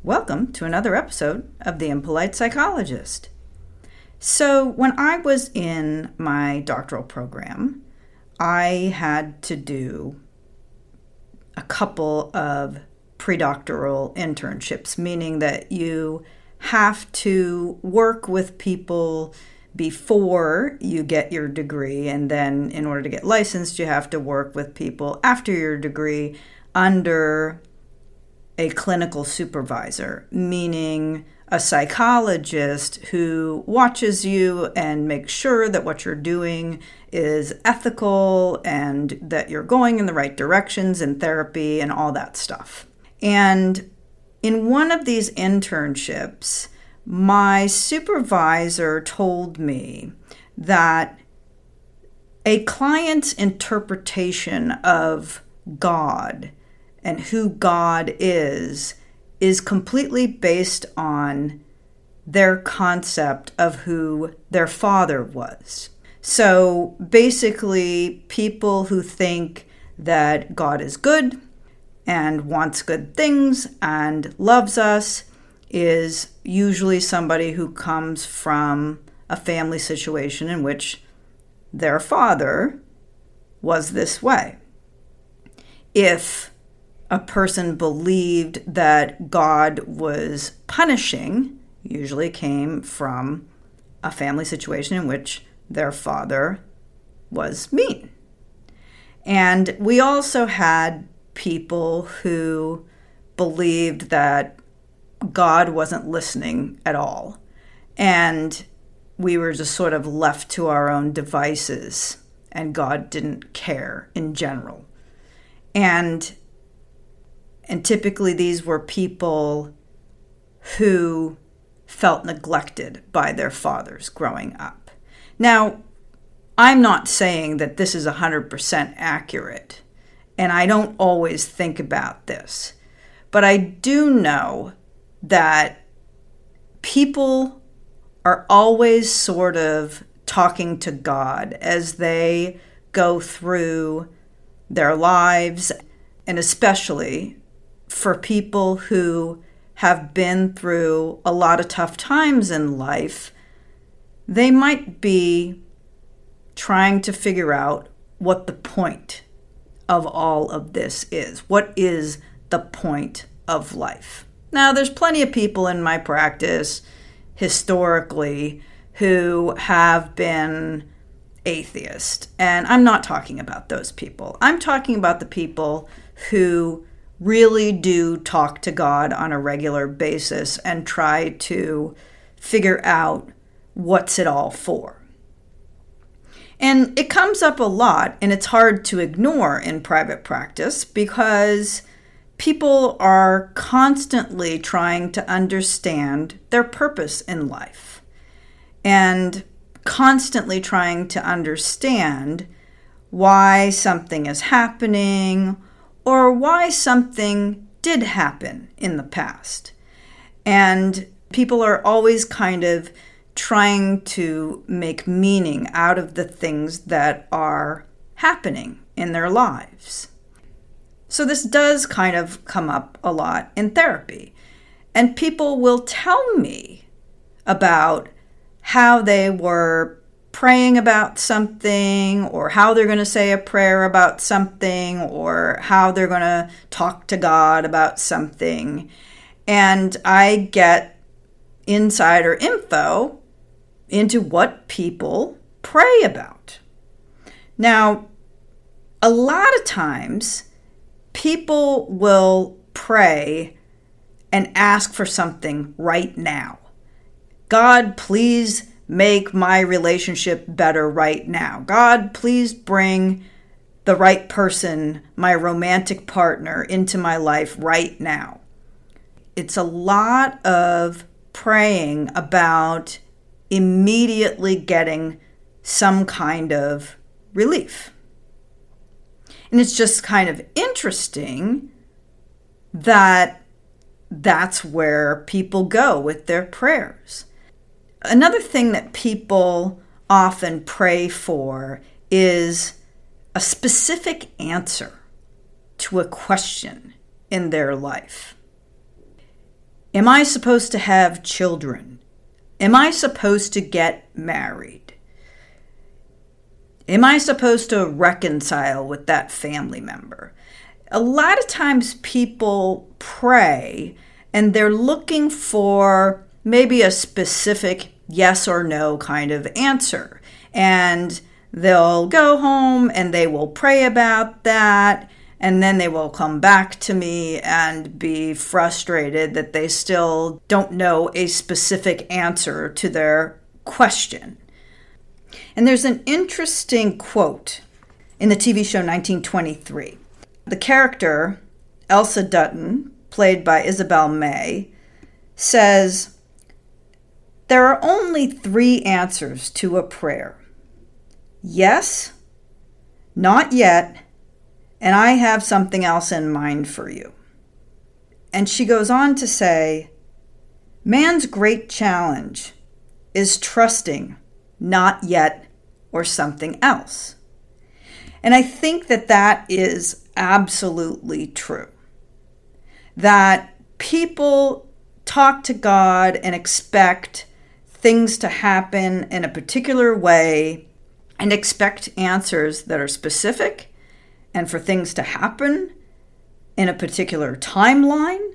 Welcome to another episode of The Impolite Psychologist. So, when I was in my doctoral program, I had to do a couple of predoctoral internships, meaning that you have to work with people before you get your degree, and then in order to get licensed, you have to work with people after your degree under a clinical supervisor, meaning a psychologist who watches you and makes sure that what you're doing is ethical and that you're going in the right directions in therapy and all that stuff. And in one of these internships, my supervisor told me that a client's interpretation of God and who God is completely based on their concept of who their father was. So basically, people who think that God is good and wants good things and loves us is usually somebody who comes from a family situation in which their father was this way. If a person believed that God was punishing, usually came from a family situation in which their father was mean. And we also had people who believed that God wasn't listening at all, and we were just sort of left to our own devices, and God didn't care in general. And typically these were people who felt neglected by their fathers growing up. Now, I'm not saying that this is 100% accurate, and I don't always think about this, but I do know that people are always sort of talking to God as they go through their lives, and especially for people who have been through a lot of tough times in life, they might be trying to figure out what the point of all of this is. What is the point of life? Now, there's plenty of people in my practice historically who have been atheist, and I'm not talking about those people. I'm talking about the people who really do talk to God on a regular basis and try to figure out what's it all for. And it comes up a lot, and it's hard to ignore in private practice because people are constantly trying to understand their purpose in life and constantly trying to understand why something is happening or why something did happen in the past. And people are always kind of trying to make meaning out of the things that are happening in their lives. So this does kind of come up a lot in therapy. And people will tell me about how they were praying about something, or how they're going to say a prayer about something, or how they're going to talk to God about something. And I get insider info into what people pray about. Now, a lot of times, people will pray and ask for something right now. God, please make my relationship better right now. God, please bring the right person, my romantic partner, into my life right now. It's a lot of praying about immediately getting some kind of relief. And it's just kind of interesting that that's where people go with their prayers. Another thing that people often pray for is a specific answer to a question in their life. Am I supposed to have children? Am I supposed to get married? Am I supposed to reconcile with that family member? A lot of times people pray and they're looking for maybe a specific yes or no kind of answer. And they'll go home and they will pray about that. And then they will come back to me and be frustrated that they still don't know a specific answer to their question. And there's an interesting quote in the TV show 1923. The character, Elsa Dutton, played by Isabel May, says, "There are only 3 answers to a prayer. Yes, not yet, and I have something else in mind for you." And she goes on to say, "Man's great challenge is trusting not yet or something else." And I think that that is absolutely true. That people talk to God and expect things to happen in a particular way and expect answers that are specific and for things to happen in a particular timeline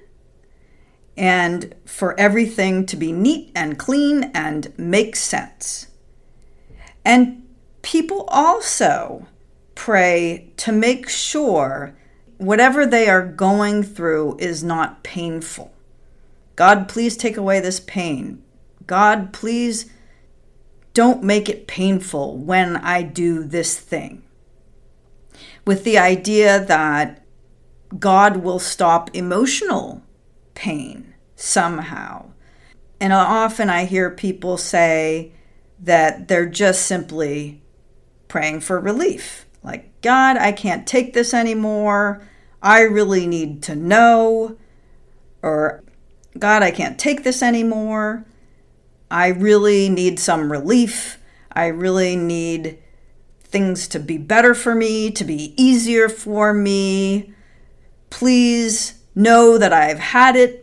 and for everything to be neat and clean and make sense. And people also pray to make sure whatever they are going through is not painful. God, please take away this pain. God, please don't make it painful when I do this thing. With the idea that God will stop emotional pain somehow. And often I hear people say that they're just simply praying for relief. Like, God, I can't take this anymore. I really need to know. Or, God, I can't take this anymore. I really need some relief. I really need things to be better for me, to be easier for me. Please know that I've had it.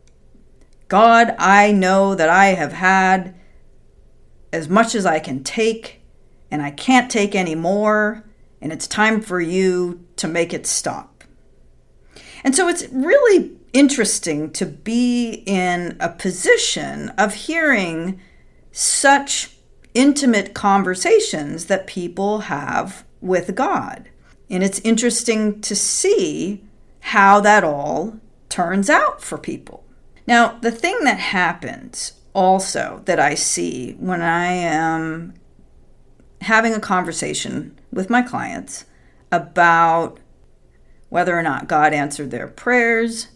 God, I know that I have had as much as I can take, and I can't take any more. And it's time for you to make it stop. And so it's really interesting to be in a position of hearing such intimate conversations that people have with God. And it's interesting to see how that all turns out for people. Now, the thing that happens also that I see when I am having a conversation with my clients about whether or not God answered their prayers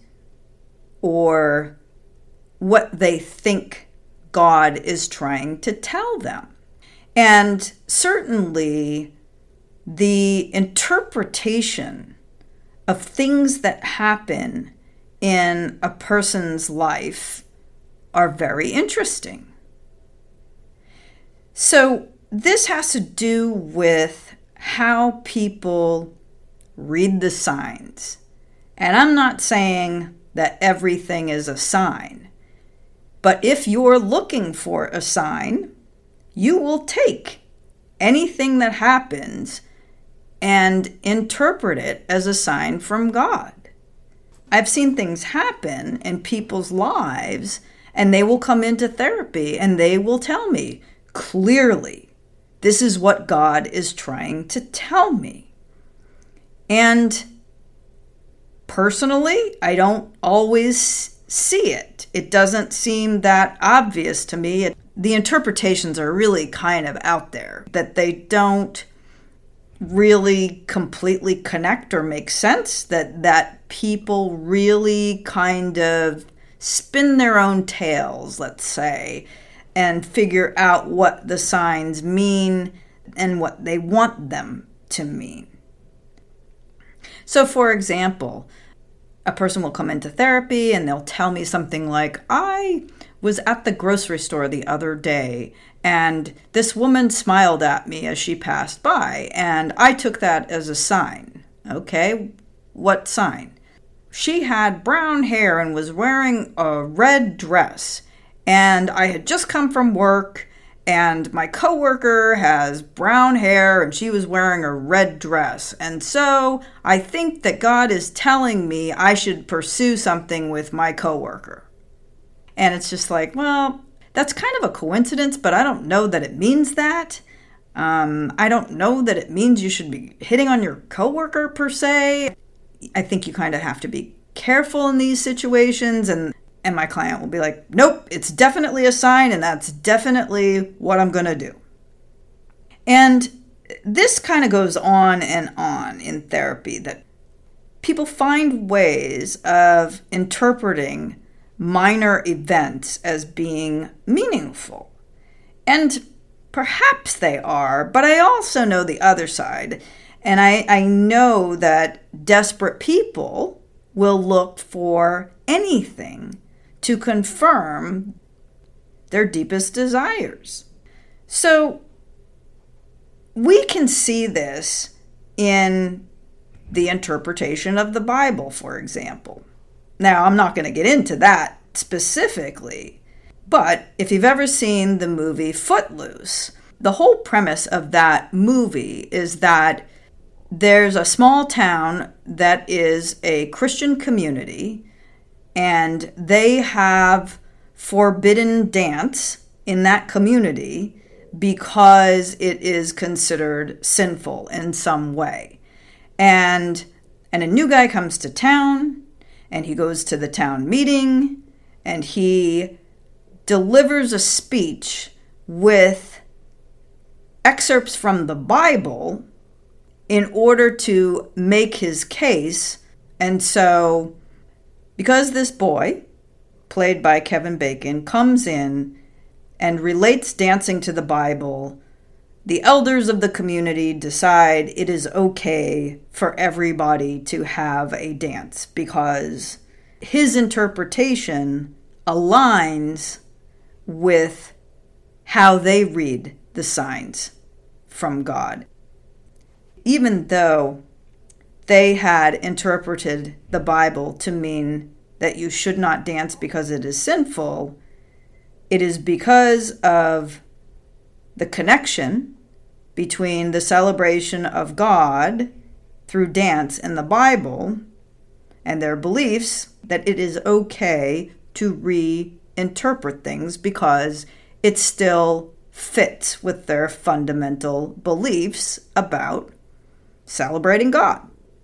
or what they think God is trying to tell them. And certainly the interpretation of things that happen in a person's life are very interesting. So this has to do with how people read the signs. And I'm not saying that everything is a sign. But if you're looking for a sign, you will take anything that happens and interpret it as a sign from God. I've seen things happen in people's lives, and they will come into therapy and they will tell me clearly, this is what God is trying to tell me. And personally, I don't always see it. It doesn't seem that obvious to me. The interpretations are really kind of out there, that they don't really completely connect or make sense, that people really kind of spin their own tales, let's say, and figure out what the signs mean and what they want them to mean. So, for example, a person will come into therapy and they'll tell me something like, I was at the grocery store the other day and this woman smiled at me as she passed by, and I took that as a sign. Okay, what sign? she had brown hair and was wearing a red dress. And I had just come from work, and my coworker has brown hair and she was wearing a red dress. And so I think that God is telling me I should pursue something with my coworker. And it's just like, well, that's kind of a coincidence, but I don't know that it means that. I don't know that it means you should be hitting on your coworker per se. I think you kind of have to be careful in these situations. And my client will be like, nope, it's definitely a sign, and that's definitely what I'm going to do. And this kind of goes on and on in therapy, that people find ways of interpreting minor events as being meaningful. And perhaps they are, but I also know the other side. And I know that desperate people will look for anything to confirm their deepest desires. So we can see this in the interpretation of the Bible, for example. Now, I'm not going to get into that specifically, but if you've ever seen the movie Footloose, the whole premise of that movie is that there's a small town that is a Christian community, and they have forbidden dance in that community because it is considered sinful in some way. And a new guy comes to town, and he goes to the town meeting, and he delivers a speech with excerpts from the Bible in order to make his case. And so, because this boy, played by Kevin Bacon, comes in and relates dancing to the Bible, the elders of the community decide it is okay for everybody to have a dance because his interpretation aligns with how they read the signs from God. Even though they had interpreted the Bible to mean that you should not dance because it is sinful, it is because of the connection between the celebration of God through dance in the Bible and their beliefs that it is okay to reinterpret things because it still fits with their fundamental beliefs about celebrating God.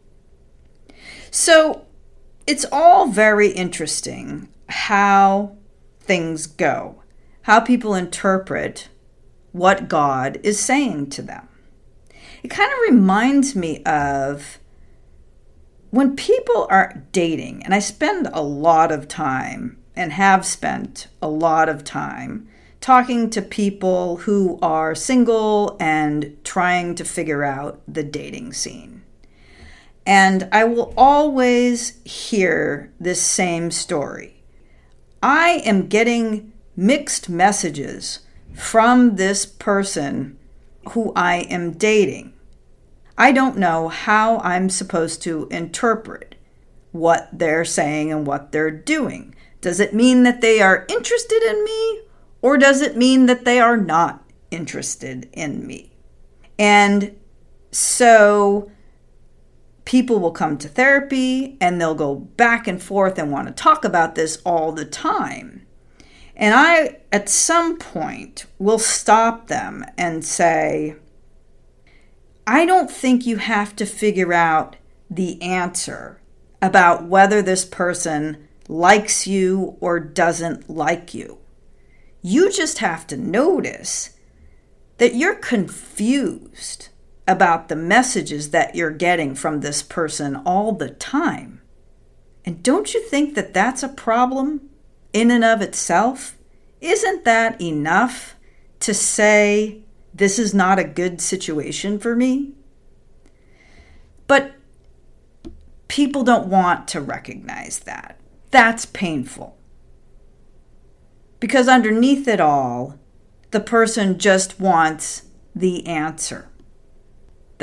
So it's all very interesting how things go, how people interpret what God is saying to them. It kind of reminds me of when people are dating, and I spend a lot of time and have spent a lot of time talking to people who are single and trying to figure out the dating scene. And I will always hear this same story. I am getting mixed messages from this person who I am dating. I don't know how I'm supposed to interpret what they're saying and what they're doing. Does it mean that they are interested in me, or does it mean that they are not interested in me? And so people will come to therapy and they'll go back and forth and want to talk about this all the time. And I, at some point, will stop them and say, I don't think you have to figure out the answer about whether this person likes you or doesn't like you. You just have to notice that you're confused about the messages that you're getting from this person all the time. And don't you think that that's a problem in and of itself? Isn't that enough to say, this is not a good situation for me? But people don't want to recognize that. That's painful. Because underneath it all, the person just wants the answer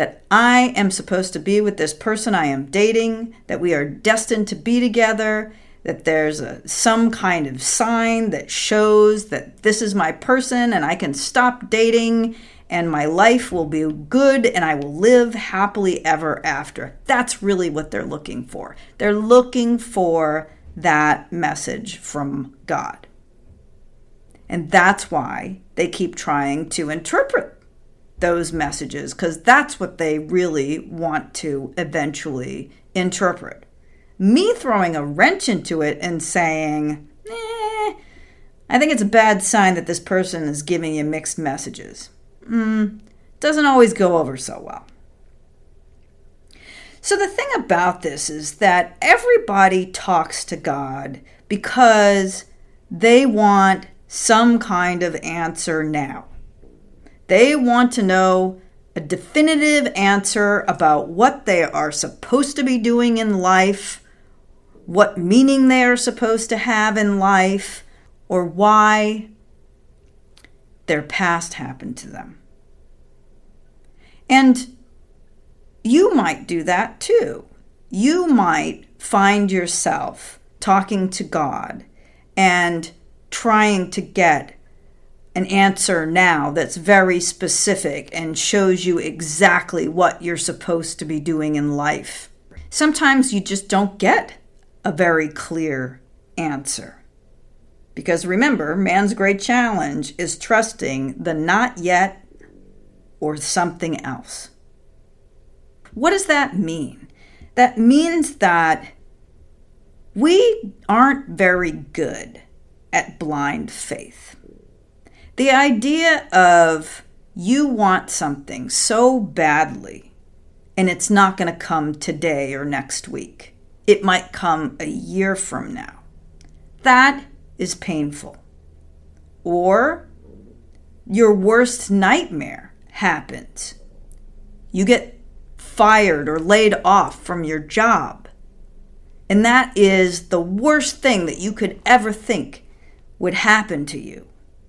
that I am supposed to be with this person I am dating, that we are destined to be together, that there's some kind of sign that shows that this is my person and I can stop dating and my life will be good and I will live happily ever after. That's really what they're looking for. They're looking for that message from God. And that's why they keep trying to interpret those messages, because that's what they really want to eventually interpret. Me throwing a wrench into it and saying, I think it's a bad sign that this person is giving you mixed messages. Doesn't always go over so well. So the thing about this is that everybody talks to God because they want some kind of answer now. They want to know a definitive answer about what they are supposed to be doing in life, what meaning they are supposed to have in life, or why their past happened to them. And you might do that too. You might find yourself talking to God and trying to get an answer now that's very specific and shows you exactly what you're supposed to be doing in life. Sometimes you just don't get a very clear answer. Because remember, man's great challenge is trusting the not yet or something else. What does that mean? That means that we aren't very good at blind faith. The idea of you want something so badly and it's not going to come today or next week. It might come a year from now. That is painful. Or your worst nightmare happens. You get fired or laid off from your job. And that is the worst thing that you could ever think would happen to you.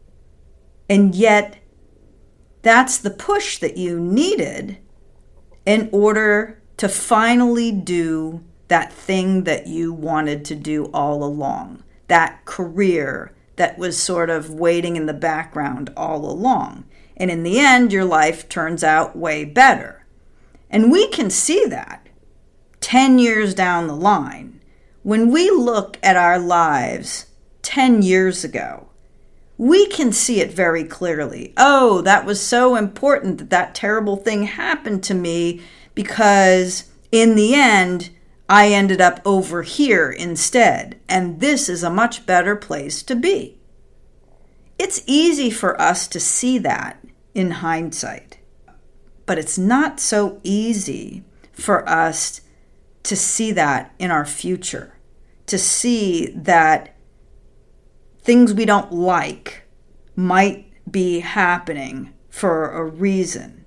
And yet, that's the push that you needed in order to finally do that thing that you wanted to do all along. That career that was sort of waiting in the background all along. And in the end, your life turns out way better. And we can see that 10 years down the line. When we look at our lives 10 years ago, we can see it very clearly. Oh, that was so important that that terrible thing happened to me because in the end, I ended up over here instead, and this is a much better place to be. It's easy for us to see that in hindsight, but it's not so easy for us to see that in our future, to see that things we don't like might be happening for a reason.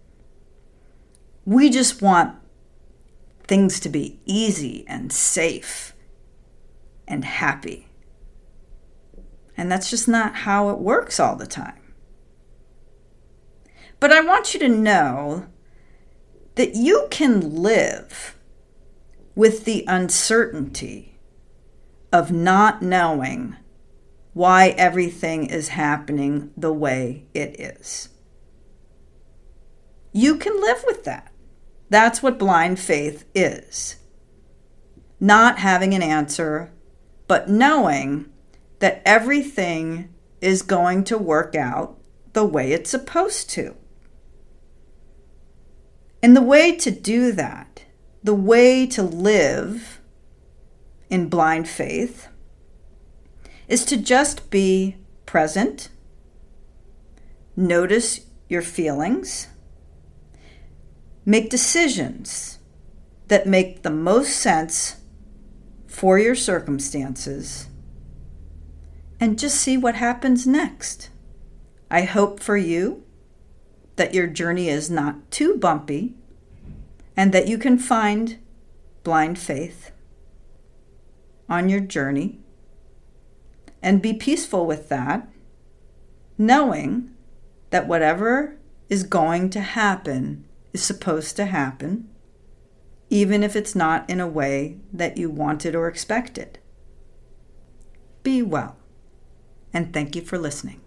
We just want things to be easy and safe and happy. And that's just not how it works all the time. But I want you to know that you can live with the uncertainty of not knowing why everything is happening the way it is. You can live with that. That's what blind faith is. Not having an answer, but knowing that everything is going to work out the way it's supposed to. And the way to do that, the way to live in blind faith, is to just be present, notice your feelings, make decisions that make the most sense for your circumstances, and just see what happens next. I hope for you that your journey is not too bumpy and that you can find blind faith on your journey and be peaceful with that, knowing that whatever is going to happen is supposed to happen, even if it's not in a way that you wanted or expected. Be well, and thank you for listening.